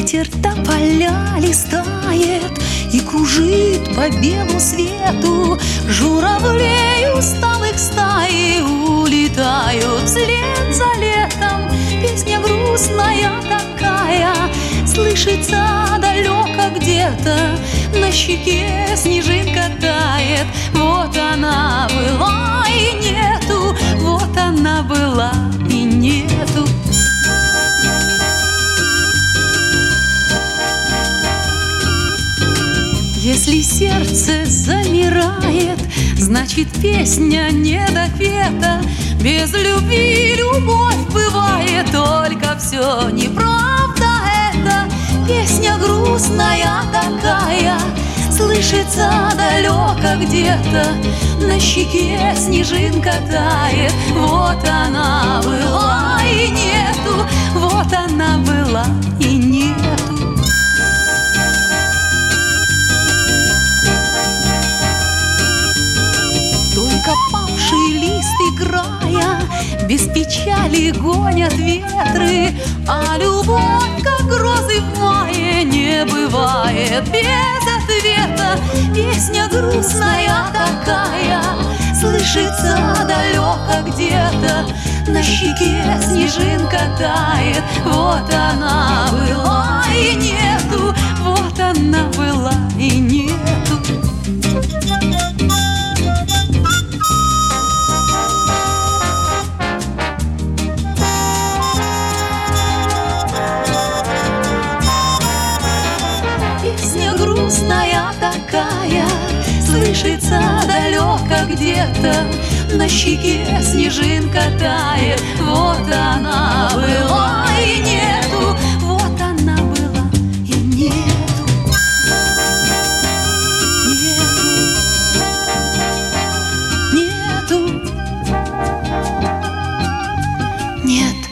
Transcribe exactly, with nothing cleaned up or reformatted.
Ветер тополя листает и кружит по белу свету. Журавлей усталых стаи улетают вслед за летом. Песня грустная такая слышится далеко где-то. На щеке снежинка тает. Вот она была и нету, вот она была и нету. Если сердце замирает, значит песня недопета. Без любви любовь бывает, только все неправда это. Песня грустная такая слышится далеко где-то. На щеке снежинка тает. Вот она была и нету, вот она была и нету. Только павший лист играя без печали гонят ветры. А любовь, как грозы в мае, не бывает без ответа. Песня грустная такая слышится далеко где-то. На щеке снежинка тает. Вот она была и нету, вот она была и нету. Песня грустная такая слышится далеко где-то. На щеке снежинка тает. Вот она была и нету, вот она была и нету. Нету, нету, нет.